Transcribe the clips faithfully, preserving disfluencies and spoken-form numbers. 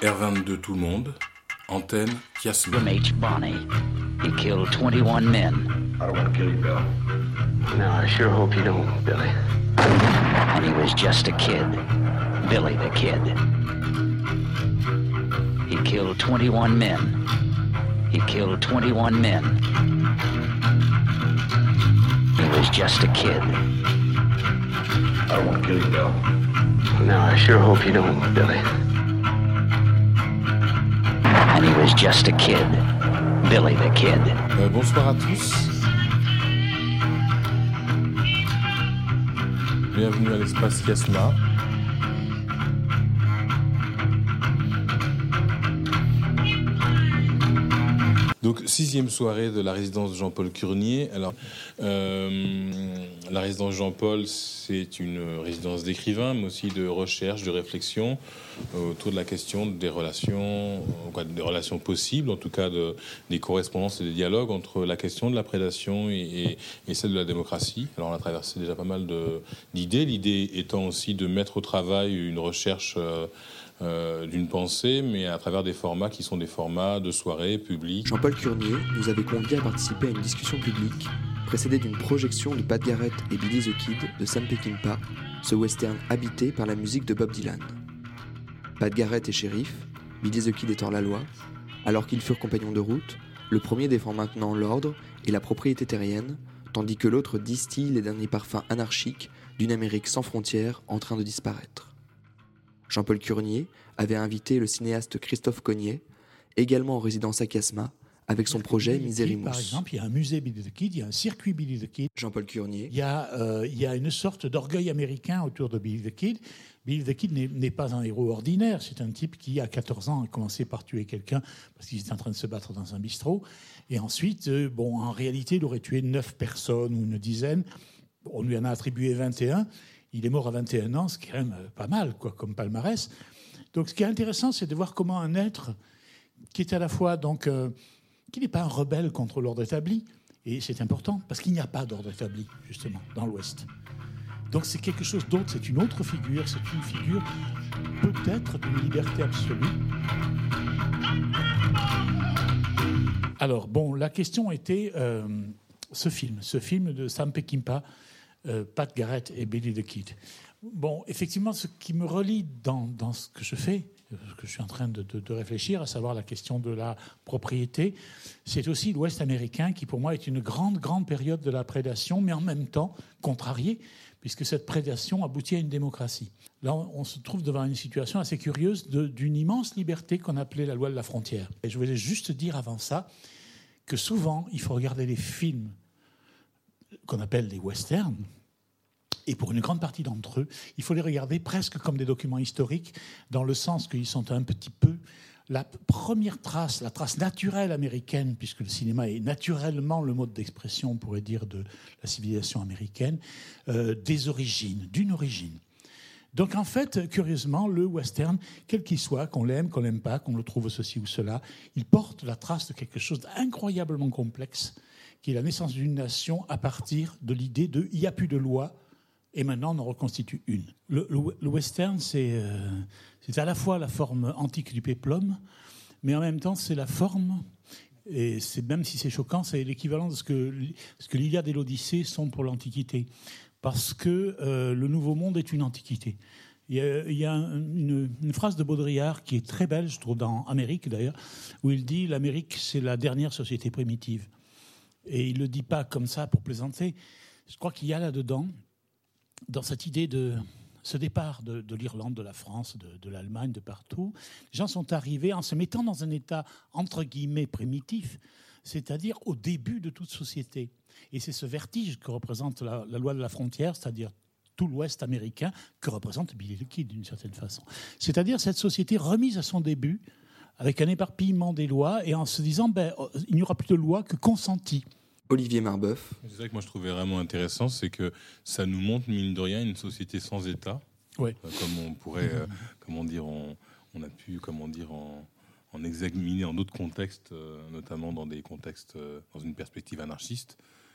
R vingt-deux tout le monde, antenne Kiasma. From H. Bonney, he killed twenty-one men. I don't want to kill you, Bill. No, I sure hope you don't, Billy. And he was just a kid, Billy the Kid. He killed twenty-one men. He killed twenty-one men. He was just a kid. I don't want to kill you, Bill. No, I sure hope you don't, Billy. And he was just a kid, Billy the Kid. Euh, bonsoir à tous. Bienvenue à l'espace Kiasma. Donc, sixième soirée de la résidence de Jean-Paul Curnier. Alors, euh, la résidence Jean-Paul, c'est une résidence d'écrivains, mais aussi de recherche, de réflexion autour de la question des relations, quoi, des relations possibles, en tout cas de, des correspondances et des dialogues entre la question de la prédation et, et, et celle de la démocratie. Alors, on a traversé déjà pas mal de, d'idées, l'idée étant aussi de mettre au travail une recherche euh, Euh, d'une pensée, mais à travers des formats qui sont des formats de soirée publics. Jean-Paul Curnier nous avait conviés à participer à une discussion publique précédée d'une projection de Pat Garrett et Billy the Kid de Sam Peckinpah, ce western habité par la musique de Bob Dylan. Pat Garrett est shérif, Billy the Kid est hors-la-loi. Alors qu'ils furent compagnons de route, le premier défend maintenant l'ordre et la propriété terrienne, tandis que l'autre distille les derniers parfums anarchiques d'une Amérique sans frontières en train de disparaître. Jean-Paul Curnier avait invité le cinéaste Christophe Cognet, également en résidence à Kiasma, avec son projet Misérimous. Par exemple, il y a un musée Billy the Kid, il y a un circuit Billy the Kid. Jean-Paul Curnier. Il y a, euh, il y a une sorte d'orgueil américain autour de Billy the Kid. Billy the Kid n'est, n'est pas un héros ordinaire. C'est un type qui, à quatorze ans, a commencé par tuer quelqu'un parce qu'il était en train de se battre dans un bistrot. Et ensuite, euh, bon, en réalité, il aurait tué neuf personnes ou une dizaine. On lui en a attribué vingt et un. Il est mort à vingt et un ans, ce qui est quand même pas mal, quoi, comme palmarès. Donc, ce qui est intéressant, c'est de voir comment un être qui est à la fois, donc, euh, qui n'est pas un rebelle contre l'ordre établi, et c'est important, parce qu'il n'y a pas d'ordre établi, justement, dans l'Ouest. Donc, c'est quelque chose d'autre, c'est une autre figure, c'est une figure peut-être d'une liberté absolue. Alors, bon, la question était euh, ce film, ce film de Sam Peckinpah, Euh, Pat Garrett et Billy the Kid. Bon, effectivement, ce qui me relie dans, dans ce que je fais, ce que je suis en train de, de, de réfléchir, à savoir la question de la propriété, c'est aussi l'Ouest américain qui, pour moi, est une grande, grande période de la prédation, mais en même temps contrariée, puisque cette prédation aboutit à une démocratie. Là, on se trouve devant une situation assez curieuse de, d'une immense liberté qu'on appelait la loi de la frontière. Et je voulais juste dire avant ça que souvent, il faut regarder les films qu'on appelle les westerns, et pour une grande partie d'entre eux, il faut les regarder presque comme des documents historiques, dans le sens qu'ils sont un petit peu la première trace, la trace naturelle américaine, puisque le cinéma est naturellement le mode d'expression, on pourrait dire, de la civilisation américaine, euh, des origines, d'une origine. Donc en fait, curieusement, le western, quel qu'il soit, qu'on l'aime, qu'on l'aime pas, qu'on le trouve ceci ou cela, il porte la trace de quelque chose d'incroyablement complexe, qui est la naissance d'une nation à partir de l'idée de « il n'y a plus de loi » et maintenant on en reconstitue une. Le, le, le western, c'est, euh, c'est à la fois la forme antique du péplum, mais en même temps c'est la forme, et c'est, même si c'est choquant, c'est l'équivalent de ce que, ce que l'Iliade et l'Odyssée sont pour l'Antiquité, parce que euh, le Nouveau Monde est une Antiquité. Il y a, il y a une, une phrase de Baudrillard qui est très belle, je trouve, dans Amérique d'ailleurs, où il dit « l'Amérique, c'est la dernière société primitive ». Et il ne le dit pas comme ça pour plaisanter. Je crois qu'il y a là-dedans, dans cette idée de ce départ de, de l'Irlande, de la France, de, de l'Allemagne, de partout, les gens sont arrivés en se mettant dans un état, entre guillemets, primitif, c'est-à-dire au début de toute société. Et c'est ce vertige que représente la, la loi de la frontière, c'est-à-dire tout l'Ouest américain, que représente Billy the Kid, d'une certaine façon. C'est-à-dire cette société remise à son début, avec un éparpillement des lois, et en se disant ben, il n'y aura plus de loi que consentie. Olivier Marbeuf. C'est ça que moi je trouvais vraiment intéressant, c'est que ça nous montre, mine de rien, une société sans État. Ouais. Comme on pourrait, euh, comment dire, on, on a pu, comment dire, en, en examiner en d'autres contextes, euh, notamment dans des contextes, euh, dans une perspective anarchiste.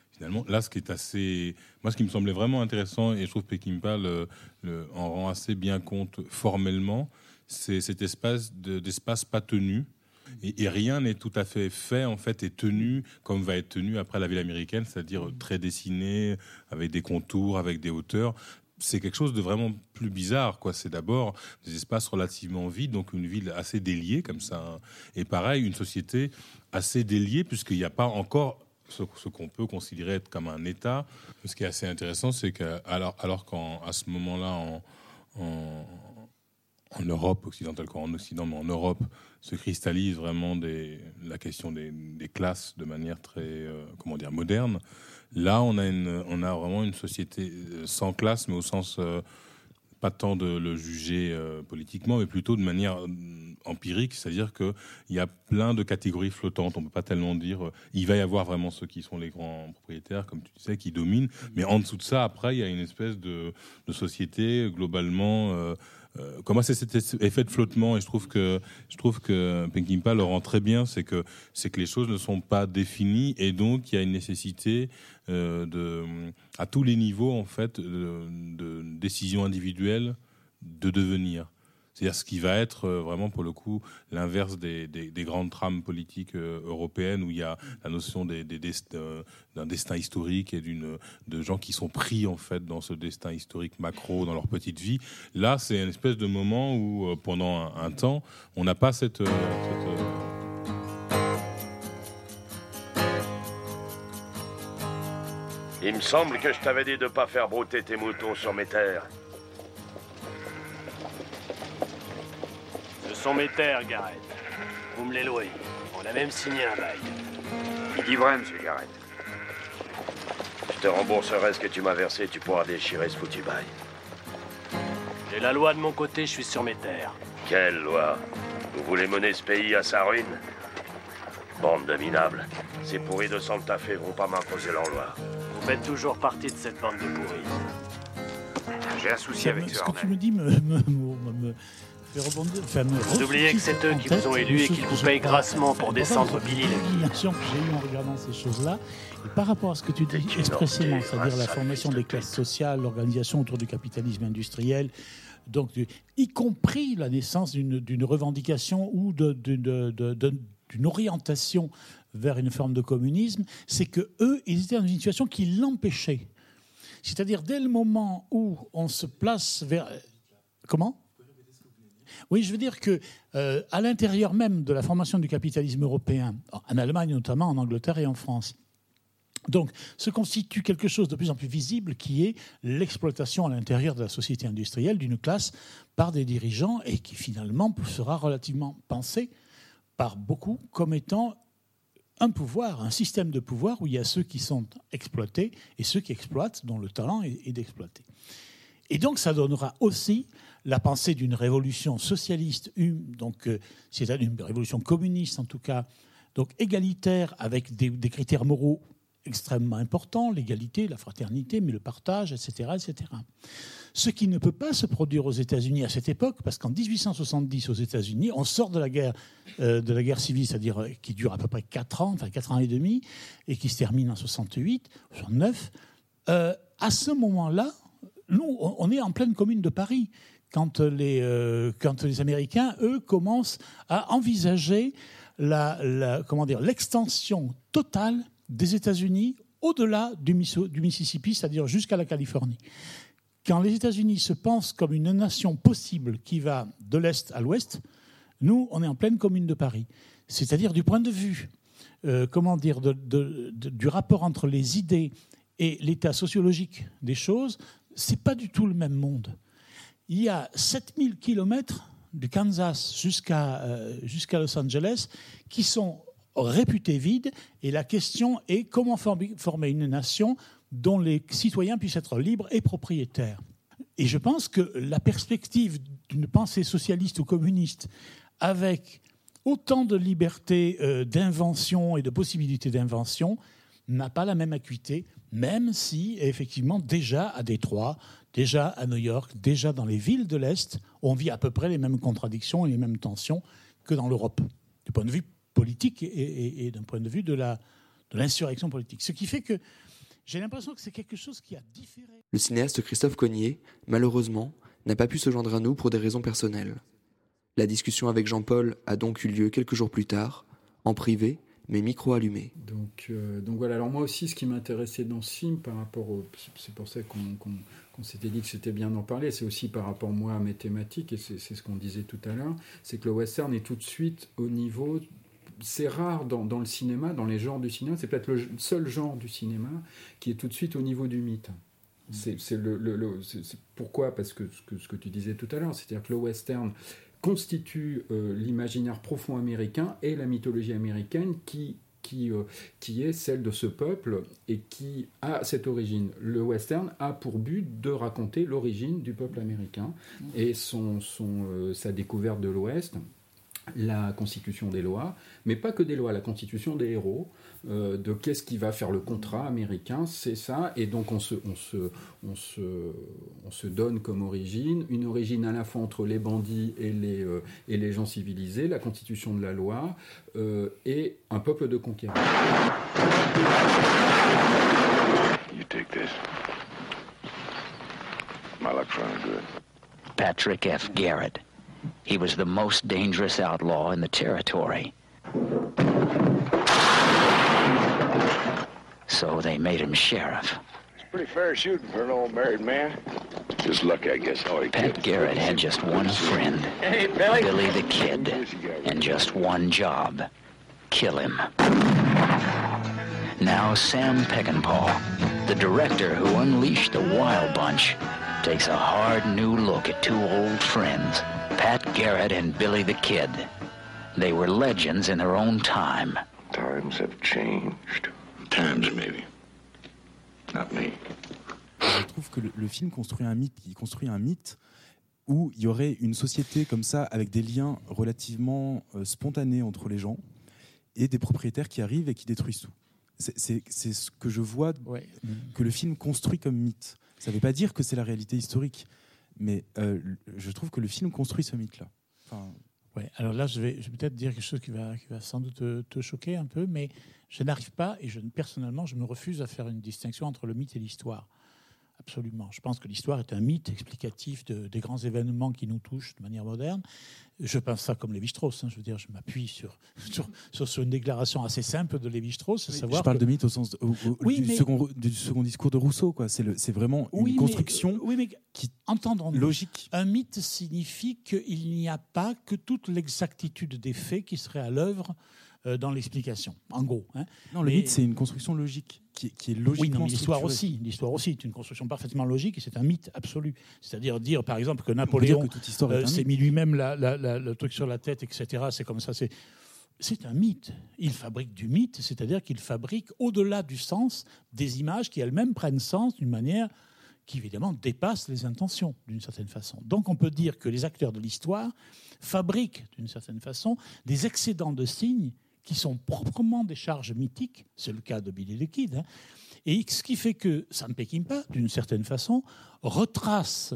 Finalement, là, ce qui est assez, moi, ce qui me semblait vraiment intéressant, et je trouve Peckinpah le, le, en rend assez bien compte formellement, c'est cet espace de, d'espace pas tenu. Et, et rien n'est tout à fait fait, en fait, et tenu comme va être tenu après la ville américaine, c'est-à-dire très dessiné, avec des contours, avec des hauteurs. C'est quelque chose de vraiment plus bizarre, quoi. C'est d'abord des espaces relativement vides, donc une ville assez déliée, comme ça. Hein. Et pareil, une société assez déliée, puisqu'il n'y a pas encore ce, ce qu'on peut considérer être comme un État. Ce qui est assez intéressant, c'est qu'à alors, alors qu'à ce moment-là, en, en, en Europe occidentale, quoi, en Occident, mais en Europe, se cristallise vraiment des, la question des, des classes de manière très, euh, comment dire, moderne. Là, on a, une, on a vraiment une société sans classe, mais au sens, euh, pas tant de le juger euh, politiquement, mais plutôt de manière euh, empirique, c'est-à-dire qu'il y a plein de catégories flottantes. On ne peut pas tellement dire... Euh, il va y avoir vraiment ceux qui sont les grands propriétaires, comme tu disais, qui dominent, mais en dessous de ça, après, il y a une espèce de, de société, globalement... Euh, Euh, comment c'est cet effet de flottement, et je trouve que je trouve que Peckinpah le rend très bien, c'est que c'est que les choses ne sont pas définies, et donc il y a une nécessité euh, de à tous les niveaux, en fait, de, de décision individuelle de devenir. C'est-à-dire ce qui va être euh, vraiment, pour le coup, l'inverse des, des, des grandes trames politiques euh, européennes, où il y a la notion des, des dest- euh, d'un destin historique et d'une, de gens qui sont pris, en fait, dans ce destin historique macro, dans leur petite vie. Là, c'est une espèce de moment où, euh, pendant un, un temps, on n'a pas cette... Euh, cette euh... Il me semble que je t'avais dit de ne pas faire brouter tes moutons sur mes terres. Ce sont mes terres, Garrett. Vous me les louez. On a même signé un bail. Il dit vrai, monsieur Garrett. Je te rembourserai ce que tu m'as versé, tu pourras déchirer ce foutu bail. J'ai la loi de mon côté, je suis sur mes terres. Quelle loi? Vous voulez mener ce pays à sa ruine? Bande de minables. Ces pourris de Santa Fe vont pas m'imposer leur loi. Vous faites toujours partie de cette bande de pourris. J'ai un souci Ça avec me- ce Ce que Hornet. tu me dis me, me, me, me fait rebondir. Enfin, me Vous oubliez que c'est eux qui vous ont élu et qu'ils vous payent grassement pour descendre Billy le Kid. L'imagination que j'ai eue en regardant ces choses-là, et par rapport à ce que tu dis une expressément, ortie, c'est-à-dire un la sale formation fils de des classes pute. sociales, l'organisation autour du capitalisme industriel, donc du- y compris la naissance d'une, d'une revendication ou de, de- de- de- de- d'une orientation vers une forme de communisme, c'est que eux, ils étaient dans une situation qui l'empêchait. C'est-à-dire dès le moment où on se place vers... Comment ? Oui, je veux dire que euh, à l'intérieur même de la formation du capitalisme européen, en Allemagne notamment, en Angleterre et en France, donc se constitue quelque chose de plus en plus visible qui est l'exploitation à l'intérieur de la société industrielle d'une classe par des dirigeants, et qui finalement sera relativement pensé par beaucoup comme étant un pouvoir, un système de pouvoir où il y a ceux qui sont exploités et ceux qui exploitent, dont le talent est, est d'exploiter. Et donc ça donnera aussi la pensée d'une révolution socialiste, une, donc euh, c'est-à-dire une révolution communiste en tout cas, donc égalitaire, avec des, des critères moraux extrêmement importants, l'égalité, la fraternité, mais le partage, et cetera, et cetera. Ce qui ne peut pas se produire aux États-Unis à cette époque, parce qu'en dix-huit cent soixante-dix, aux États-Unis, on sort de la guerre, euh, de la guerre civile, c'est-à-dire euh, qui dure à peu près quatre ans, enfin quatre ans et demi, et qui se termine en soixante-huit, soixante-neuf. Euh, à ce moment-là, nous, on, on est en pleine commune de Paris, quand les, euh, quand les Américains, eux, commencent à envisager la, la, comment dire, l'extension totale des États-Unis au-delà du, du Mississippi, c'est-à-dire jusqu'à la Californie. Quand les États-Unis se pensent comme une nation possible qui va de l'Est à l'Ouest, nous, on est en pleine commune de Paris. C'est-à-dire du point de vue, euh, comment dire, de, de, de, du rapport entre les idées et l'état sociologique des choses, c'est pas du tout le même monde. Il y a sept mille kilomètres du Kansas jusqu'à euh, jusqu'à Los Angeles qui sont réputés vides, et la question est comment former une nation dont les citoyens puissent être libres et propriétaires. Et je pense que la perspective d'une pensée socialiste ou communiste avec autant de liberté euh, d'invention et de possibilités d'invention n'a pas la même acuité, même si, effectivement, déjà à Détroit, déjà à New York, déjà dans les villes de l'Est, on vit à peu près les mêmes contradictions et les mêmes tensions que dans l'Europe, du point de vue politique et, et, et d'un point de vue de, la, de l'insurrection politique. Ce qui fait que J'ai l'impression que c'est quelque chose qui a différé. Le cinéaste Christophe Cognier, malheureusement, n'a pas pu se joindre à nous pour des raisons personnelles. La discussion avec Jean-Paul a donc eu lieu quelques jours plus tard, en privé, mais micro allumé. Donc, euh, donc voilà, alors moi aussi, ce qui m'intéressait dans ce film, par rapport au, c'est pour ça qu'on, qu'on, qu'on s'était dit que c'était bien d'en parler, c'est aussi par rapport, moi, à mes thématiques, et c'est, c'est ce qu'on disait tout à l'heure, c'est que le western est tout de suite au niveau... C'est rare dans, dans le cinéma, dans les genres du cinéma, c'est peut-être le seul genre du cinéma qui est tout de suite au niveau du mythe. C'est, c'est le, le, le, c'est, c'est pourquoi ? Parce que ce, que ce que tu disais tout à l'heure, c'est-à-dire que le western constitue euh, l'imaginaire profond américain et la mythologie américaine qui, qui, euh, qui est celle de ce peuple et qui a cette origine. Le western a pour but de raconter l'origine du peuple américain et son, son, euh, sa découverte de l'Ouest, la constitution des lois, mais pas que des lois, la constitution des héros, euh, de qu'est-ce qui va faire le contrat américain, c'est ça, et donc on se, on, se, on, se, on se donne comme origine, une origine à la fois entre les bandits et les, euh, et les gens civilisés, la constitution de la loi, euh, et un peuple de conquérants. You take this. My luck's running good. Patrick F. Garrett. He was the most dangerous outlaw in the territory. So they made him sheriff. It's pretty fair shooting for an old married man. Just lucky, I guess. All he Pat did. Garrett had just one friend, Hey, Billy. Billy the Kid, and just one job: kill him. Now Sam Peckinpah, the director who unleashed the Wild Bunch, takes a hard new look at two old friends, Pat Garrett and Billy the Kid. They were legends in their own time. Times have changed. Times, maybe. Not me. Je trouve que le, le film construit un mythe. Il construit un mythe où il y aurait une société comme ça, avec des liens relativement euh, spontanés entre les gens, et des propriétaires qui arrivent et qui détruisent tout. C'est, c'est, c'est ce que je vois Ouais. que le film construit comme mythe. Ça ne veut pas dire que c'est la réalité historique, mais euh, je trouve que le film construit ce mythe-là. Enfin... Ouais, alors là, je vais, je vais peut-être dire quelque chose qui va, qui va sans doute te, te choquer un peu, mais je n'arrive pas, et je, personnellement, je me refuse à faire une distinction entre le mythe et l'histoire. Absolument. Je pense que l'histoire est un mythe explicatif de, des grands événements qui nous touchent de manière moderne. Je pense ça comme Lévi-Strauss. Hein. Je veux dire, je m'appuie sur, sur, sur, sur une déclaration assez simple de Lévi-Strauss. Oui, savoir je parle que... de mythe au sens de, au, au, oui, du, mais... second, du second discours de Rousseau. Quoi. C'est, le, c'est vraiment une oui, construction mais, oui, mais qui entendons-nous. Logique. Un mythe signifie qu'il n'y a pas que toute l'exactitude des faits qui serait à l'œuvre euh, dans l'explication, en gros. Hein. Non, le mais... mythe, c'est une construction logique, qui, qui est logiquement Oui, non, mais l'histoire structurée. aussi. L'histoire aussi est une construction parfaitement logique et c'est un mythe absolu. C'est-à-dire dire, par exemple, que Napoléon que toute histoire est euh, un s'est mythe. mis lui-même la, la, la, le truc sur la tête, et cetera. C'est comme ça. C'est, c'est un mythe. Il fabrique du mythe, c'est-à-dire qu'il fabrique, au-delà du sens, des images qui elles-mêmes prennent sens d'une manière qui, évidemment, dépasse les intentions, d'une certaine façon. Donc, on peut dire que les acteurs de l'histoire fabriquent, d'une certaine façon, des excédents de signes qui sont proprement des charges mythiques. C'est le cas de Billy the Kid. Hein. Et ce qui fait que Sam Peckinpah, d'une certaine façon, retrace.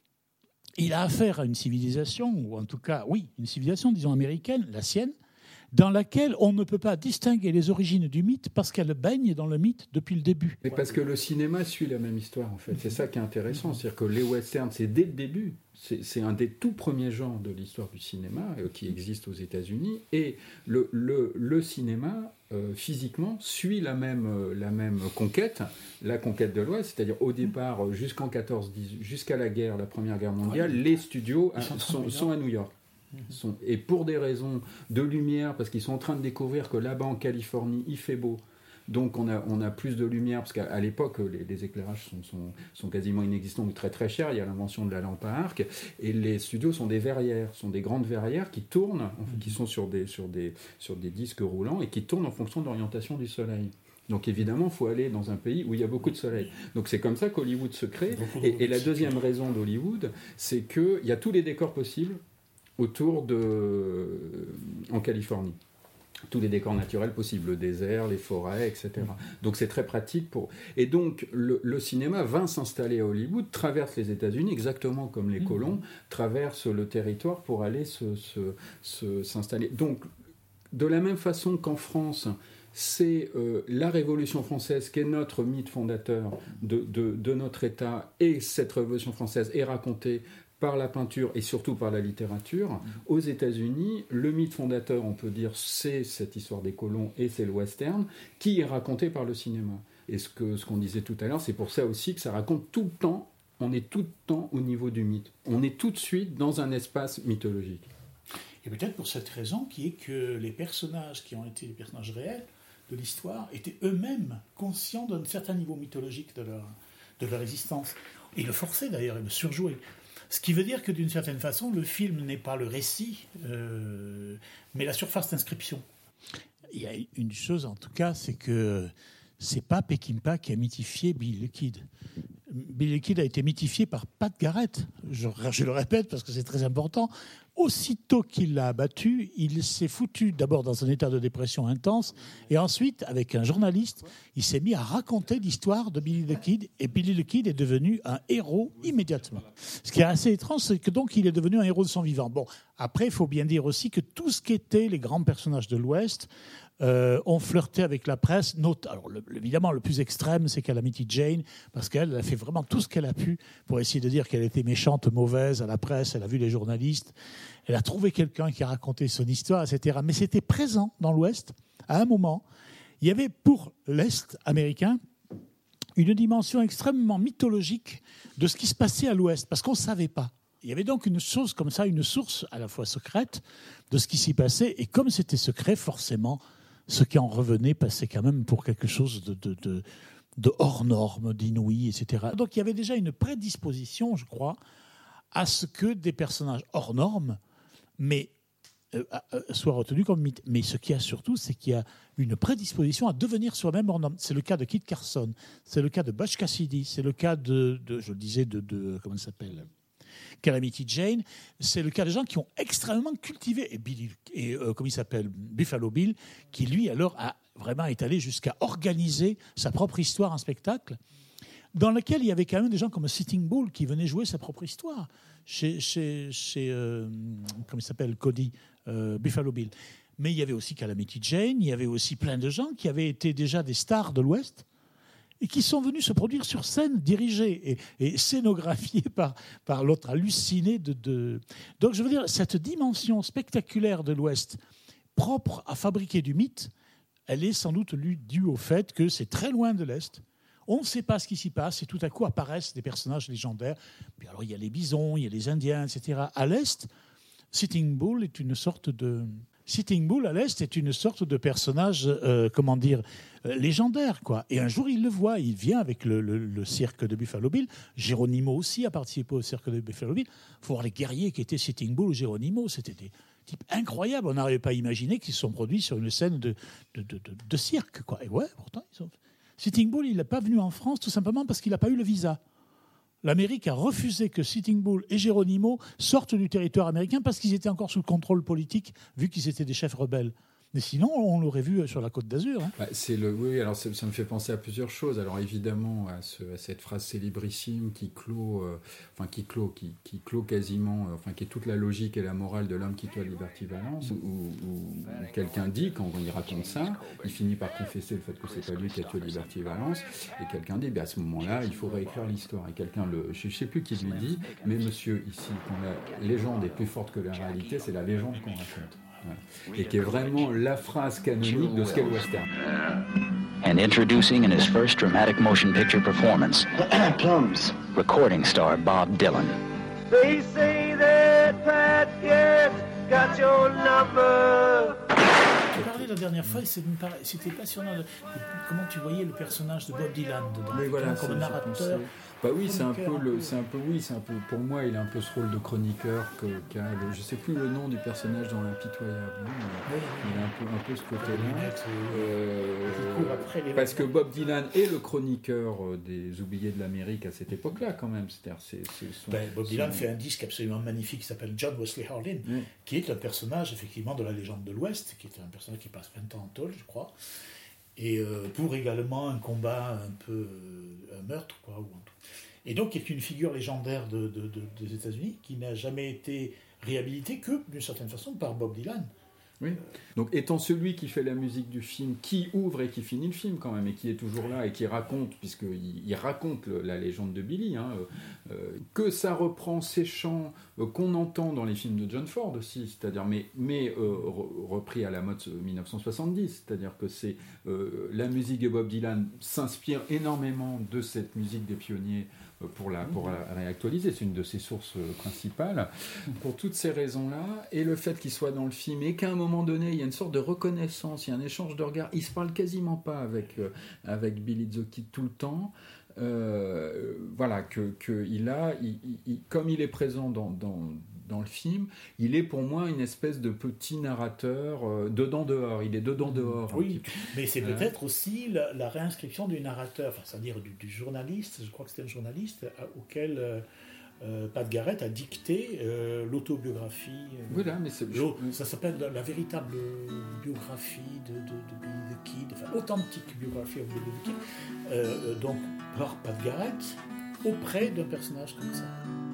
Il a affaire à une civilisation, ou en tout cas, oui, une civilisation, disons, américaine, la sienne, dans laquelle on ne peut pas distinguer les origines du mythe parce qu'elle baigne dans le mythe depuis le début. Mais parce que le cinéma suit la même histoire, en fait. C'est ça qui est intéressant. C'est-à-dire que les westerns, c'est dès le début. C'est, c'est un des tout premiers genres de l'histoire du cinéma euh, qui existe aux États-Unis. Et le, le, le cinéma, euh, physiquement, suit la même, euh, la même conquête, la conquête de l'Ouest. C'est-à-dire, au départ, euh, jusqu'en quatorze dix, jusqu'à la guerre, la Première Guerre mondiale, ouais, les studios à, sont, sont à New York. Sont, et pour des raisons de lumière, parce qu'ils sont en train de découvrir que là-bas en Californie, il fait beau. Donc on a, on a plus de lumière, parce qu'à l'époque, les, les éclairages sont, sont, sont quasiment inexistants ou très très chers. Il y a l'invention de la lampe à arc. Et les studios sont des verrières, sont des grandes verrières qui tournent, qui sont sur des, sur des, sur des disques roulants et qui tournent en fonction de l'orientation du soleil. Donc évidemment, il faut aller dans un pays où il y a beaucoup de soleil. Donc c'est comme ça qu'Hollywood se crée. Et, et la deuxième raison d'Hollywood, c'est qu'il y a tous les décors possibles autour de... en Californie. Tous les décors naturels possibles, le désert, les forêts, et cetera. Donc c'est très pratique pour... Et donc le, le cinéma vint s'installer à Hollywood, traverse les États-Unis, exactement comme les colons traversent le territoire pour aller se, se, se, s'installer. Donc de la même façon qu'en France, c'est euh, la Révolution française qui est notre mythe fondateur de, de, de notre État, et cette Révolution française est racontée par la peinture et surtout par la littérature. Mmh. Aux États-Unis, le mythe fondateur, on peut dire, c'est cette histoire des colons et c'est le western, qui est raconté par le cinéma. Et ce, que, ce qu'on disait tout à l'heure, c'est pour ça aussi que ça raconte tout le temps, on est tout le temps au niveau du mythe. On est tout de suite dans un espace mythologique. Et peut-être pour cette raison qui est que les personnages qui ont été les personnages réels de l'histoire étaient eux-mêmes conscients d'un certain niveau mythologique de leur, de leur existence. Et le forçaient d'ailleurs, et le surjouaient. Ce qui veut dire que d'une certaine façon, le film n'est pas le récit, euh, mais la surface d'inscription. Il y a une chose en tout cas, c'est que c'est pas Peckinpah qui a mythifié Billy the Kid. Billy the Kid a été mythifié par Pat Garrett. Je, je le répète parce que c'est très important. Aussitôt qu'il l'a abattu, il s'est foutu d'abord dans un état de dépression intense et ensuite, avec un journaliste, il s'est mis à raconter l'histoire de Billy the Kid et Billy the Kid est devenu un héros immédiatement. Ce qui est assez étrange, c'est que donc il est devenu un héros de son vivant. Bon, après, il faut bien dire aussi que tout ce qu'étaient les grands personnages de l'Ouest Euh, ont flirté avec la presse. Alors, le, évidemment, le plus extrême, c'est Calamity Jane, parce qu'elle a fait vraiment tout ce qu'elle a pu pour essayer de dire qu'elle était méchante, mauvaise à la presse. Elle a vu les journalistes. Elle a trouvé quelqu'un qui a raconté son histoire, et cetera. Mais c'était présent dans l'Ouest. À un moment, il y avait pour l'Est américain une dimension extrêmement mythologique de ce qui se passait à l'Ouest, parce qu'on ne savait pas. Il y avait donc une chose comme ça, une source à la fois secrète de ce qui s'y passait. Et comme c'était secret, forcément, ce qui en revenait passait quand même pour quelque chose de, de, de, de hors norme, d'inouï, et cetera. Donc il y avait déjà une prédisposition, je crois, à ce que des personnages hors normes mais, euh, euh, soient retenus comme mythes. Mais ce qu'il y a surtout, c'est qu'il y a une prédisposition à devenir soi-même hors norme. C'est le cas de Kit Carson, c'est le cas de Butch Cassidy, c'est le cas de, de je le disais, de, de comment ça s'appelle Calamity Jane, c'est le cas de gens qui ont extrêmement cultivé, et, Billy, et euh, comment il s'appelle, Buffalo Bill, qui lui alors a vraiment est allé jusqu'à organiser sa propre histoire en spectacle, dans lequel il y avait quand même des gens comme Sitting Bull qui venaient jouer sa propre histoire, chez, chez, chez euh, comment il s'appelle, Cody, euh, Buffalo Bill. Mais il y avait aussi Calamity Jane, il y avait aussi plein de gens qui avaient été déjà des stars de l'Ouest, et qui sont venus se produire sur scène, dirigés et, et scénographiés par, par l'autre halluciné de, de... Donc, je veux dire, cette dimension spectaculaire de l'Ouest, propre à fabriquer du mythe, elle est sans doute due au fait que c'est très loin de l'Est. On ne sait pas ce qui s'y passe et tout à coup apparaissent des personnages légendaires. Puis alors, il y a les bisons, il y a les Indiens, et cetera. À l'Est, Sitting Bull est une sorte de... Sitting Bull, à l'Est, est une sorte de personnage, euh, comment dire, euh, légendaire, quoi. Et un jour, il le voit, il vient avec le, le, le cirque de Buffalo Bill. Geronimo aussi a participé au cirque de Buffalo Bill. Il faut voir les guerriers qui étaient Sitting Bull ou Geronimo. C'était des types incroyables. On n'arrivait pas à imaginer qu'ils se sont produits sur une scène de, de, de, de, de cirque, quoi. Et ouais, pourtant, ils sont... Sitting Bull, il n'est pas venu en France tout simplement parce qu'il n'a pas eu le visa. L'Amérique a refusé que Sitting Bull et Geronimo sortent du territoire américain parce qu'ils étaient encore sous le contrôle politique, vu qu'ils étaient des chefs rebelles. Mais sinon, on l'aurait vu sur la Côte d'Azur. Hein. Bah, c'est le, oui, alors ça, ça me fait penser à plusieurs choses. Alors évidemment, à, ce, à cette phrase célébrissime qui clôt, euh, enfin qui clôt, qui, qui clôt quasiment, euh, enfin qui est toute la logique et la morale de l'homme qui doit Liberty Valance, où, où, où quelqu'un dit, quand il raconte ça, il finit par confesser le fait que c'est pas lui qui a tué Liberty Valance, et quelqu'un dit, bah, à ce moment-là, il faut réécrire l'histoire. Et quelqu'un, le, je ne sais plus qui lui dit, mais monsieur, ici, quand la légende est plus forte que la réalité, c'est la légende qu'on raconte. Ouais. Et qui est vraiment la phrase canonique de ce qu'est le western. And introducing in his first dramatic motion picture performance, Plums, recording star Bob Dylan. They say that Pat Garrett got your number. Tu parlais la dernière fois, c'était passionnant de, de, comment tu voyais le personnage de Bob Dylan dedans, mais voilà, comme un narrateur. Bah oui, c'est un peu le, c'est un peu oui, c'est un peu pour moi, il a un peu ce rôle de chroniqueur que qu'a le, je sais plus le nom du personnage dans l'Impitoyable. Oui, oui, il a un peu un peu ce côté-là. Euh, parce que Bob Dylan est le chroniqueur des oubliés de l'Amérique à cette époque-là quand même. C'est-à-dire, c'est, c'est son, ben, Bob Dylan son... fait un disque absolument magnifique qui s'appelle John Wesley Hardin, oui. qui est un personnage effectivement de la légende de l'Ouest, qui est un personnage qui passe vingt ans en tôle, je crois. Et euh, pour également un combat un peu euh, un meurtre, quoi, ou un tout. Et donc, il est une figure légendaire de, de, de, des États-Unis qui n'a jamais été réhabilitée que, d'une certaine façon, par Bob Dylan. Oui. Donc étant celui qui fait la musique du film, qui ouvre et qui finit le film quand même, et qui est toujours là et qui raconte, puisqu'il il raconte le, la légende de Billy, hein, euh, que ça reprend ces chants euh, qu'on entend dans les films de John Ford aussi, c'est-à-dire mais, mais euh, repris à la mode dix-neuf cent soixante-dix, c'est-à-dire que c'est euh, la musique de Bob Dylan s'inspire énormément de cette musique des pionniers pour la, pour la réactualiser, c'est une de ses sources principales, pour toutes ces raisons-là, et le fait qu'il soit dans le film, et qu'à un moment donné, il y a une sorte de reconnaissance, il y a un échange de regards, il se parle quasiment pas avec, euh, avec Billy the Kid tout le temps, euh, voilà, que, que il a, il, il, comme il est présent dans, dans, dans le film, il est pour moi une espèce de petit narrateur euh, dedans-dehors, il est dedans-dehors. Oui, mais c'est peut-être aussi la, la réinscription du narrateur, enfin, c'est-à-dire du, du journaliste, je crois que c'était un journaliste auquel euh, euh, Pat Garrett a dicté euh, l'autobiographie. Euh, voilà, mais c'est... Ça s'appelle la, la véritable biographie de, de, de Billy the Kid, enfin, authentique biographie de Billy the Kid, euh, donc par Pat Garrett, auprès d'un personnage comme ça.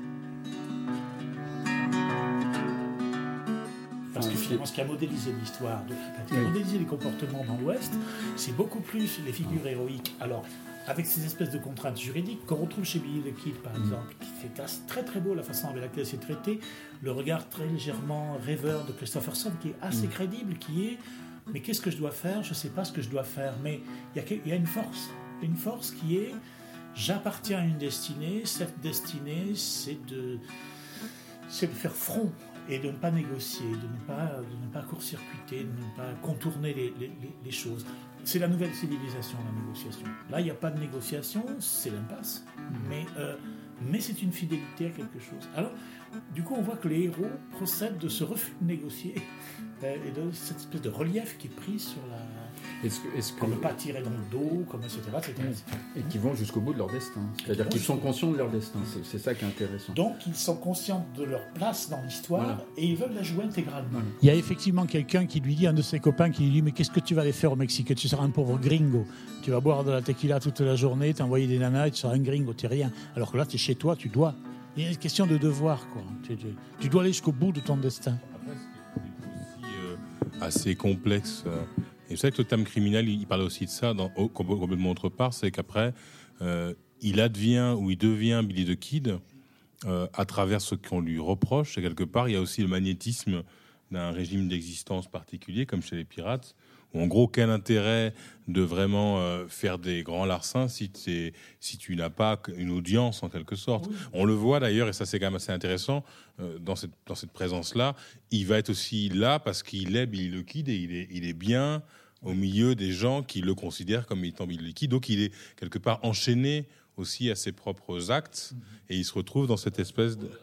Parce que finalement, ce qui a modélisé l'histoire, ce qui a modélisé les comportements dans l'Ouest, c'est beaucoup plus les figures héroïques. Alors, avec ces espèces de contraintes juridiques qu'on retrouve chez Billy the Kid, par exemple, c'est très très beau la façon avec laquelle c'est traité, le regard très légèrement rêveur de Christopherson, qui est assez crédible, qui est « mais qu'est-ce que je dois faire ? Je ne sais pas ce que je dois faire. » Mais il y, y a une force, une force qui est « j'appartiens à une destinée, cette destinée, c'est de, c'est de faire front ». Et de ne pas négocier, de ne pas, de ne pas court-circuiter, de ne pas contourner les, les, les choses. C'est la nouvelle civilisation, la négociation. Là, il n'y a pas de négociation, c'est l'impasse. Mmh. Mais, euh, mais c'est une fidélité à quelque chose. Alors, du coup, on voit que les héros procèdent de ce refus de négocier euh, et de cette espèce de relief qui est pris sur la... Est-ce que, est-ce que... Comme ne pas tirer dans le dos, comme et cetera, et cetera. Et qui vont jusqu'au bout de leur destin. C'est-à-dire qu'ils sont conscients de leur destin. C'est, c'est ça qui est intéressant. Donc, ils sont conscients de leur place dans l'histoire, voilà. Et ils veulent la jouer intégralement. Voilà. Il y a effectivement quelqu'un qui lui dit, un de ses copains, qui lui dit « Mais qu'est-ce que tu vas aller faire au Mexique ? Tu seras un pauvre gringo. Tu vas boire de la tequila toute la journée, t'envoyer des nanas, et tu seras un gringo, t'es rien. Alors que là, tu es chez toi, tu dois. » Il y a une question de devoir, quoi. Tu, tu, tu dois aller jusqu'au bout de ton destin. Après, ce qui est aussi euh, assez complexe... Euh... Et vous savez que le thème criminel, il parle aussi de ça, dans, complètement autre part, c'est qu'après, euh, il advient ou il devient Billy the Kid euh, à travers ce qu'on lui reproche. Et quelque part, il y a aussi le magnétisme d'un régime d'existence particulier, comme chez les pirates, où en gros, quel intérêt de vraiment euh, faire des grands larcins si, si tu n'as pas une audience, en quelque sorte. Oui. On le voit d'ailleurs, et ça c'est quand même assez intéressant, euh, dans cette, dans cette présence-là, il va être aussi là parce qu'il est Billy the Kid et il est, il est bien au milieu des gens qui le considèrent comme étant Billy the Kid. Donc il est quelque part enchaîné aussi à ses propres actes, mmh. et il se retrouve dans cette espèce de...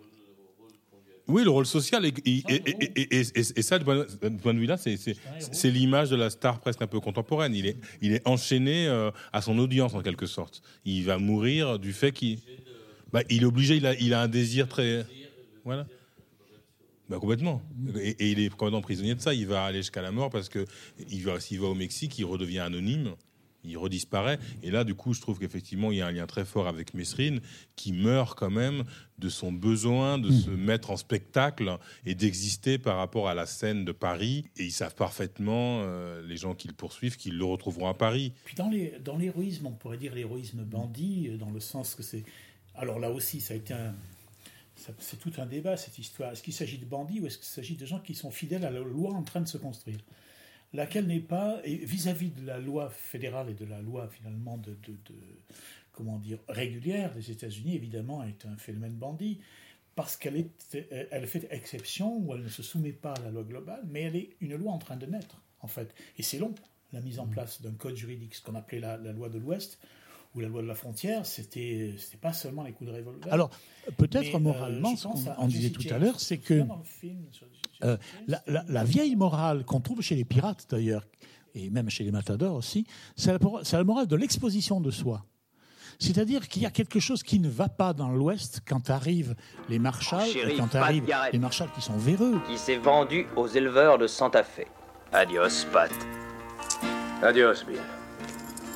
Oui, le rôle social, et, et, et, et, et, et, et ça, de ce point de vue-là, c'est, c'est, c'est l'image de la star presque un peu contemporaine. Il est, il est enchaîné euh, à son audience, en quelque sorte. Il va mourir du fait qu'il bah, il est obligé, il a, il a un désir très... Voilà. Bah, complètement. Et, et il est complètement prisonnier de ça. Il va aller jusqu'à la mort parce que il va, s'il va au Mexique, il redevient anonyme. Il redisparaît. Et là, du coup, je trouve qu'effectivement, il y a un lien très fort avec Mesrine, qui meurt quand même de son besoin de mmh. se mettre en spectacle et d'exister par rapport à la scène de Paris. Et ils savent parfaitement, euh, les gens qui le poursuivent, qu'ils le retrouveront à Paris. Puis dans, les, dans l'héroïsme, on pourrait dire l'héroïsme bandit, dans le sens que c'est... Alors là aussi, ça a été un... Ça, c'est tout un débat, cette histoire. Est-ce qu'il s'agit de bandits ou est-ce qu'il s'agit de gens qui sont fidèles à la loi en train de se construire ? Laquelle n'est pas, et vis-à-vis de la loi fédérale et de la loi finalement de, de, de comment dire, régulière des États-Unis, évidemment, est un phénomène bandit, parce qu'elle est, elle fait exception, ou elle ne se soumet pas à la loi globale, mais elle est une loi en train de naître, en fait. Et c'est long, la mise en place d'un code juridique, ce qu'on appelait la, la loi de l'Ouest, ou la loi de la frontière, c'était, c'était pas seulement les coups de revolver. Alors, peut-être mais, moralement, euh, ce qu'on on disait tout à l'heure, c'est que euh, la, la, la vieille morale qu'on trouve chez les pirates, d'ailleurs, et même chez les matadors aussi, c'est la, c'est la morale de l'exposition de soi. C'est-à-dire qu'il y a quelque chose qui ne va pas dans l'Ouest quand arrivent les marshals, oh, chérie, quand arrivent les marshals qui sont véreux. Qui s'est vendu aux éleveurs de Santa Fe. Adios, Pat. Adios, Bill.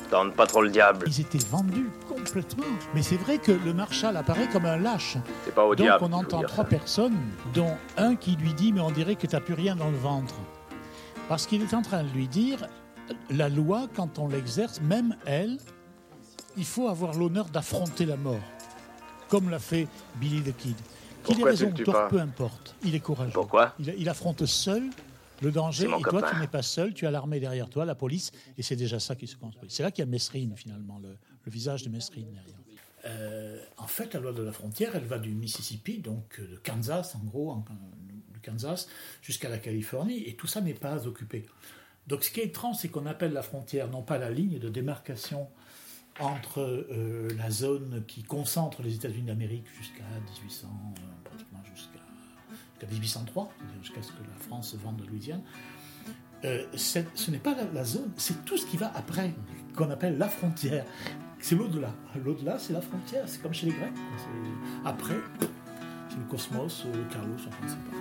Tente pas trop le diable. Ils étaient vendus complètement. Mais c'est vrai que le Marshal apparaît comme un lâche. C'est pas au Donc diable. on entend trois personnes, dont un qui lui dit « mais on dirait que t'as plus rien dans le ventre ». Parce qu'il est en train de lui dire « la loi, quand on l'exerce, même elle, il faut avoir l'honneur d'affronter la mort ». Comme l'a fait Billy the Kid. Qu'il ait raison ou tort, peu importe. Il est courageux. Pourquoi ? il, il affronte seul le danger, et copain. toi, tu n'es pas seul, tu as l'armée derrière toi, la police, et c'est déjà ça qui se construit. C'est là qu'il y a Mesrine, finalement, le, le visage de Mesrine derrière. Euh, en fait, la loi de la frontière, elle va du Mississippi, donc de Kansas, en gros, en, du Kansas, jusqu'à la Californie, et tout ça n'est pas occupé. Donc ce qui est étrange, c'est qu'on appelle la frontière, non pas la ligne de démarcation entre euh, la zone qui concentre les États-Unis d'Amérique jusqu'à dix-huit cents, euh, pratiquement jusqu'à, jusqu'à dix-huit cent trois, c'est-à-dire jusqu'à ce que la France vende de Louisiane. Euh, c'est, ce n'est pas la, la zone, c'est tout ce qui va après, qu'on appelle la frontière. C'est l'au-delà. L'au-delà, c'est la frontière. C'est comme chez les Grecs. C'est, après, c'est le cosmos, le chaos, enfin, on ne sait pas.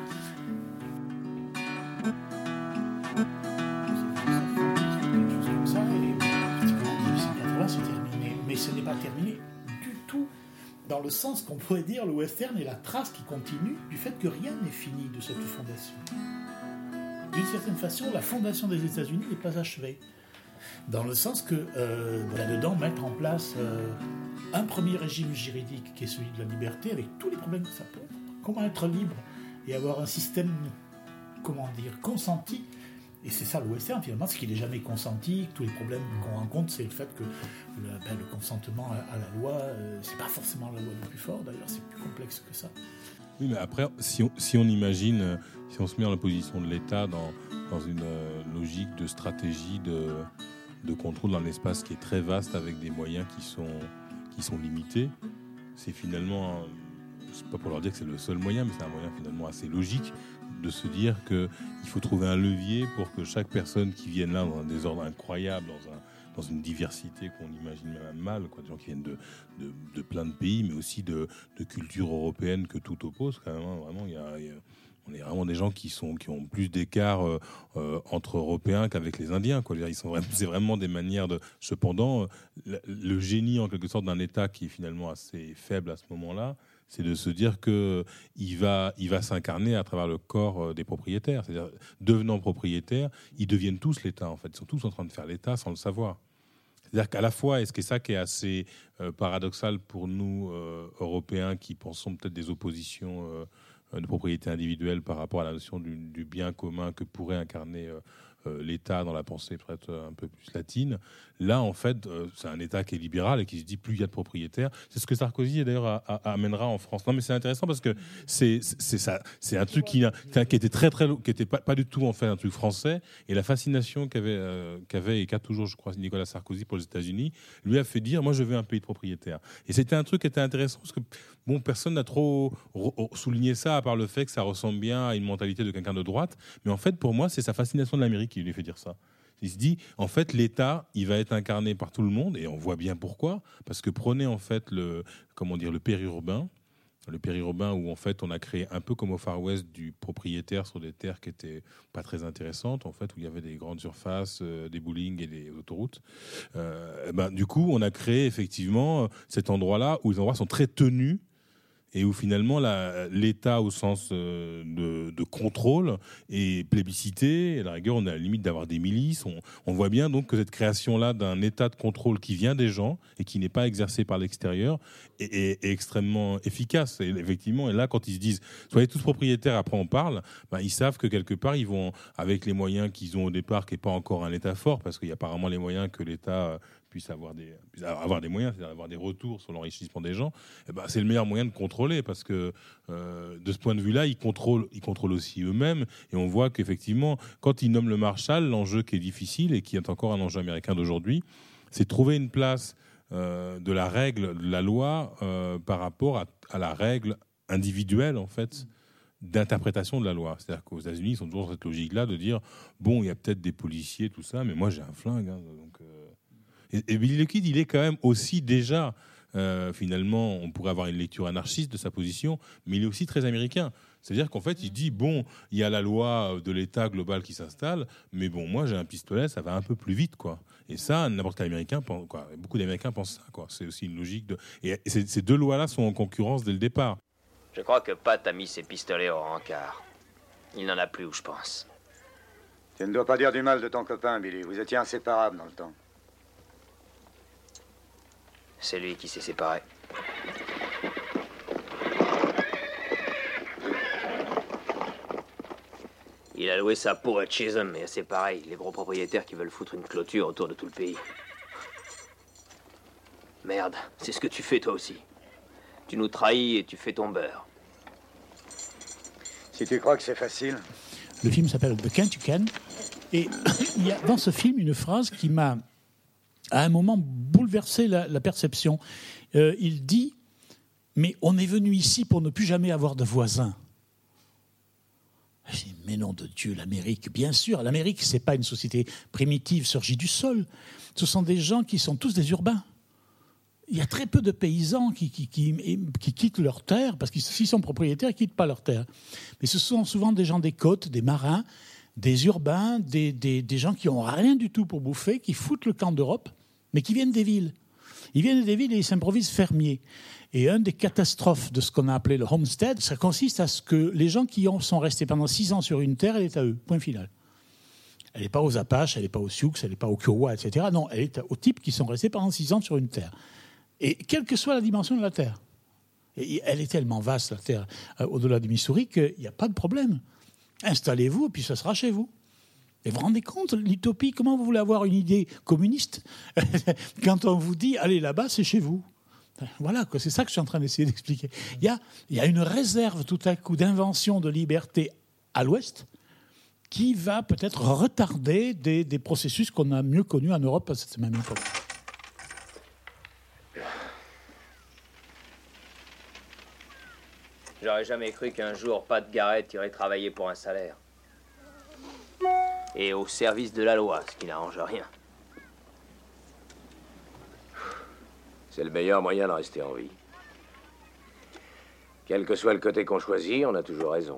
C'est terminé, mais ce n'est pas terminé du tout dans le sens qu'on pourrait dire le western est la trace qui continue du fait que rien n'est fini de cette fondation. D'une certaine façon, la fondation des États-Unis n'est pas achevée, dans le sens que euh, là-dedans mettre en place euh, un premier régime juridique qui est celui de la liberté avec tous les problèmes que ça pose. Comment être libre et avoir un système, comment dire, consenti. Et c'est ça le western, finalement, c'est qu'il n'est jamais consenti, que tous les problèmes qu'on rencontre, c'est le fait que le, ben, le consentement à, à la loi, euh, c'est pas forcément la loi du plus fort, d'ailleurs, c'est plus complexe que ça. Oui, mais après, si on, si on imagine, si on se met dans la position de l'État, dans, dans une euh, logique de stratégie de, de contrôle d'un espace qui est très vaste, avec des moyens qui sont, qui sont limités, c'est finalement, c'est pas pour leur dire que c'est le seul moyen, mais c'est un moyen finalement assez logique, de se dire qu'il faut trouver un levier pour que chaque personne qui vienne là dans un désordre incroyable, dans, un, dans une diversité qu'on imagine même mal, quoi, des gens qui viennent de, de, de plein de pays, mais aussi de, de cultures européennes que tout oppose, quand même, hein, vraiment, il y a, il y a, on est vraiment des gens qui, sont, qui ont plus d'écart euh, euh, entre Européens qu'avec les Indiens, quoi. Ils sont vraiment, c'est vraiment des manières de... Cependant, le, le génie, en quelque sorte, d'un État qui est finalement assez faible à ce moment-là, c'est de se dire qu'il va, il va s'incarner à travers le corps des propriétaires. C'est-à-dire, devenant propriétaires, ils deviennent tous l'État, en fait. Ils sont tous en train de faire l'État sans le savoir. C'est-à-dire qu'à la fois, et ce qui est ça qui est assez euh, paradoxal pour nous, euh, Européens, qui pensons peut-être des oppositions euh, de propriété individuelle par rapport à la notion du, du bien commun que pourrait incarner euh, euh, l'État dans la pensée peut-être un peu plus latine. Là, en fait, euh, c'est un État qui est libéral et qui se dit plus il y a de propriétaires. C'est ce que Sarkozy, d'ailleurs, a, a, amènera en France. Non, mais c'est intéressant parce que c'est, c'est, ça, c'est un truc qui, qui était très, très, qui était pas, pas du tout en fait un truc français. Et la fascination qu'avait, euh, qu'avait et qu'a toujours, je crois, Nicolas Sarkozy pour les États-Unis, lui a fait dire, moi, je veux un pays de propriétaires. Et c'était un truc qui était intéressant parce que bon, personne n'a trop souligné ça à part le fait que ça ressemble bien à une mentalité de quelqu'un de droite. Mais en fait, pour moi, c'est sa fascination de l'Amérique qui lui fait dire ça. Il se dit, en fait, l'État, il va être incarné par tout le monde, et on voit bien pourquoi, parce que prenez en fait le, comment dire, le périurbain, le périurbain où en fait on a créé un peu comme au Far West du propriétaire sur des terres qui étaient pas très intéressantes, en fait, où il y avait des grandes surfaces, euh, des bowling et des autoroutes. Euh, ben, du coup, on a créé effectivement cet endroit-là où les endroits sont très tenus. Et où finalement la, l'État au sens euh, de, de contrôle est plébiscité. Et à la rigueur, on est à la limite d'avoir des milices. On, on voit bien donc que cette création-là d'un État de contrôle qui vient des gens et qui n'est pas exercé par l'extérieur est, est, est extrêmement efficace. Et effectivement, et là, quand ils se disent « soyez tous propriétaires », après on parle, ben, ils savent que quelque part, ils vont, avec les moyens qu'ils ont au départ, qui n'est pas encore un État fort, parce qu'il y a apparemment les moyens que l'État puisse avoir des, puisse avoir des moyens, c'est-à-dire avoir des retours sur l'enrichissement des gens, eh ben, c'est le meilleur moyen de contrôler, parce que euh, de ce point de vue-là, ils contrôlent, ils contrôlent aussi eux-mêmes, et on voit qu'effectivement, quand ils nomment le Marshal, l'enjeu qui est difficile, et qui est encore un enjeu américain d'aujourd'hui, c'est de trouver une place euh, de la règle, de la loi, euh, par rapport à, à la règle individuelle, en fait, d'interprétation de la loi. C'est-à-dire qu'aux États-Unis, ils sont toujours dans cette logique-là de dire, bon, il y a peut-être des policiers, tout ça, mais moi, j'ai un flingue, hein, donc... Euh, Et, et Billy the Kid, il est quand même aussi déjà, euh, finalement, on pourrait avoir une lecture anarchiste de sa position, mais il est aussi très américain. C'est-à-dire qu'en fait, il dit, bon, il y a la loi de l'État global qui s'installe, mais bon, moi, j'ai un pistolet, ça va un peu plus vite, quoi. Et ça, n'importe quel Américain, pense, quoi, beaucoup d'Américains pensent ça. Quoi. C'est aussi une logique de. Et ces, ces deux lois-là sont en concurrence dès le départ. Je crois que Pat a mis ses pistolets au rencard. Il n'en a plus où je pense. Tu ne dois pas dire du mal de ton copain, Billy. Vous étiez inséparables dans le temps. C'est lui qui s'est séparé. Il a loué sa peau à Chisholm, et c'est pareil, les gros propriétaires qui veulent foutre une clôture autour de tout le pays. Merde, c'est ce que tu fais toi aussi. Tu nous trahis et tu fais ton beurre. Si tu crois que c'est facile... Le film s'appelle The Kentuckian, et il y a dans ce film une phrase qui m'a, à un moment, bouleversé la, la perception. Euh, il dit « Mais on est venu ici pour ne plus jamais avoir de voisins. » Mais nom de Dieu, l'Amérique, bien sûr. L'Amérique, ce n'est pas une société primitive surgie du sol. Ce sont des gens qui sont tous des urbains. Il y a très peu de paysans qui, qui, qui, qui quittent leur terre, parce que s'ils sont propriétaires, ils ne quittent pas leur terre. Mais ce sont souvent des gens des côtes, des marins, des urbains, des, des, des gens qui n'ont rien du tout pour bouffer, qui foutent le camp d'Europe, mais qui viennent des villes. Ils viennent des villes et ils s'improvisent fermiers. Et une des catastrophes de ce qu'on a appelé le homestead, ça consiste à ce que les gens qui ont, sont restés pendant six ans sur une terre, elle est à eux, point final. Elle n'est pas aux Apaches, elle n'est pas aux Sioux, elle n'est pas aux Kiowa, et cetera. Non, elle est aux types qui sont restés pendant six ans sur une terre. Et quelle que soit la dimension de la terre. Et elle est tellement vaste, la terre, euh, au-delà du Missouri, qu'il n'y a pas de problème. Installez-vous, et puis ça sera chez vous. Et vous vous rendez compte, l'utopie, comment vous voulez avoir une idée communiste quand on vous dit, allez là-bas, c'est chez vous. Voilà, c'est ça que je suis en train d'essayer d'expliquer. Il y a, il y a une réserve tout à coup d'invention de liberté à l'Ouest qui va peut-être retarder des, des processus qu'on a mieux connus en Europe à cette même époque. J'aurais jamais cru qu'un jour Pat Garrett irait travailler pour un salaire. Et au service de la loi, ce qui n'arrange rien. C'est le meilleur moyen de rester en vie. Quel que soit le côté qu'on choisit, on a toujours raison.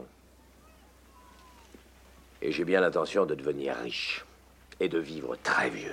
Et j'ai bien l'intention de devenir riche. Et de vivre très vieux.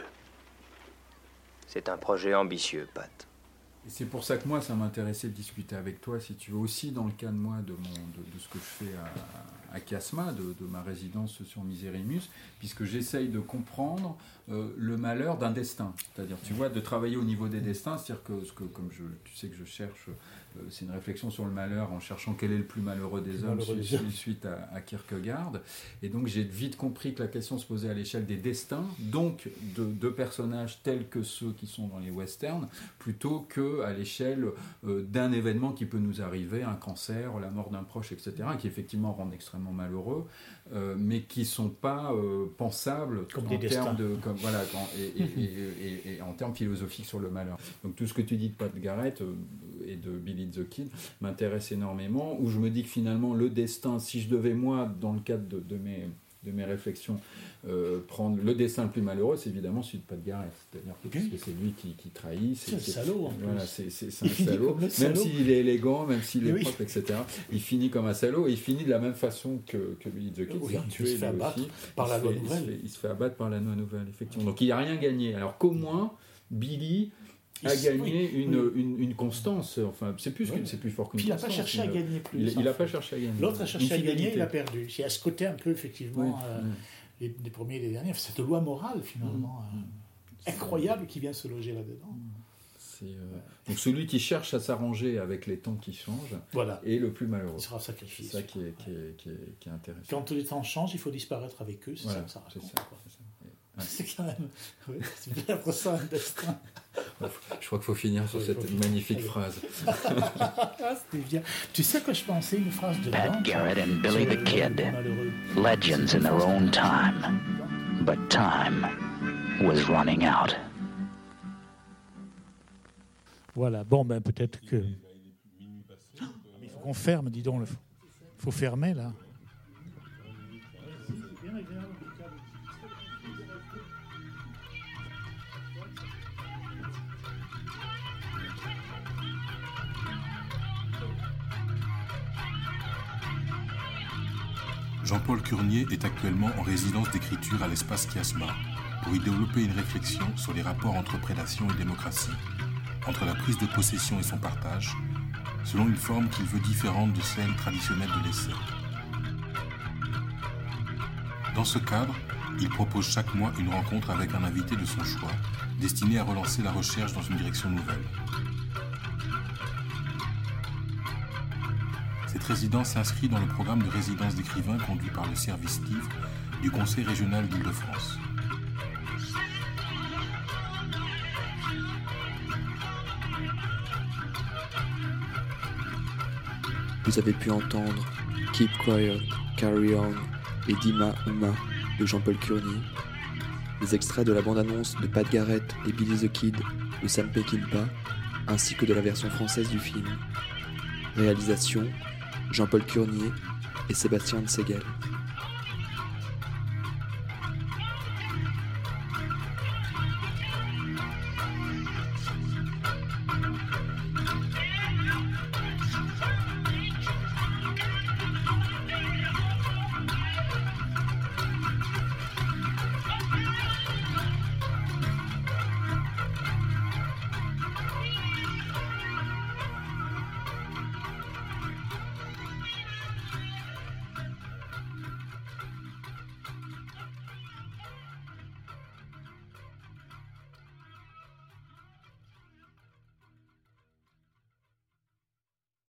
C'est un projet ambitieux, Pat. Et c'est pour ça que moi, ça m'intéressait de discuter avec toi, si tu veux, aussi dans le cas de moi, de, mon, de, de ce que je fais à, à Kiasma, de, de ma résidence sur Miseremus, puisque j'essaye de comprendre euh, le malheur d'un destin. C'est-à-dire, tu vois, de travailler au niveau des destins, c'est-à-dire que, ce que comme je, tu sais que je cherche, euh, c'est une réflexion sur le malheur en cherchant quel est le plus malheureux des hommes malheureux suite, des suite à, à Kierkegaard. Et donc, j'ai vite compris que la question se posait à l'échelle des destins, donc de, de personnages tels que ceux qui sont dans les westerns, plutôt que à l'échelle euh, d'un événement qui peut nous arriver, un cancer, la mort d'un proche, et cetera, qui effectivement rendent extrêmement malheureux, euh, mais qui ne sont pas euh, pensables comme en termes de, comme, voilà, quand, et, et, et, et, et en termes philosophiques sur le malheur. Donc tout ce que tu dis de Pat Garrett euh, et de Billy the Kid m'intéresse énormément, où je me dis que finalement le destin, si je devais moi, dans le cadre de, de mes de mes réflexions, euh, prendre le destin le plus malheureux, c'est évidemment celui de Pat Garrett. C'est-à-dire que, okay. que c'est lui qui, qui trahit. C'est, c'est un salaud, en voilà, plus. C'est, c'est, c'est un salaud. Même salaud. S'il est élégant, même s'il est oui. propre, et cetera. Il finit comme un salaud, et il finit de la même façon que, que Billy the Kid. Oui, il se fait abattre par la loi nouvelle. Il se, fait, il se fait abattre par la loi nouvelle, effectivement. Donc il n'y a rien gagné. Alors qu'au moins, Billy a gagné oui, une, oui. Une, une constance. Enfin, c'est plus, oui. c'est plus fort qu'une Puis constance. Il n'a pas cherché à gagner plus. Il n'a pas cherché à gagner. L'autre a cherché à gagner, il a perdu. Il y a ce côté un peu, effectivement, oui. euh, les, les premiers et les derniers. Cette loi morale, finalement, mmh. euh, incroyable, qui vient se loger là-dedans. C'est, euh... Donc celui qui cherche à s'arranger avec les temps qui changent voilà. est le plus malheureux. Il sera sacrifié. C'est ça qui est, qui, est, qui, est, qui est intéressant. Quand les temps changent, il faut disparaître avec eux. C'est voilà, ça que ça raconte. C'est, ça, c'est, ça. Ouais. C'est quand même... Oui, c'est bien pour ça un destin. Je crois qu'il faut finir sur oui, cette magnifique Allez. phrase. C'était bien. Tu sais que je pensais une phrase de Pat Garrett and Billy the Kid, legends in their own time, but time was running out. Voilà, bon, ben peut-être que... Il faut qu'on ferme, dis donc. Il faut fermer, là. Jean-Paul Curnier est actuellement en résidence d'écriture à l'espace Kiasma. pour y développer une réflexion sur les rapports entre prédation et démocratie, entre la prise de possession et son partage, selon une forme qu'il veut différente de celle traditionnelle de l'essai. Dans ce cadre, il propose chaque mois une rencontre avec un invité de son choix, destiné à relancer la recherche dans une direction nouvelle. Cette résidence s'inscrit dans le programme de résidence d'écrivains conduit par le service livre du Conseil régional d'Île-de-France. Vous avez pu entendre Keep Quiet, Carry On et Dima Uma de Jean-Paul Curnier, des extraits de la bande-annonce de Pat Garrett et Billy the Kid de Sam Peckinpah, ainsi que de la version française du film. Réalisation Jean-Paul Curnier et Sébastien Segel.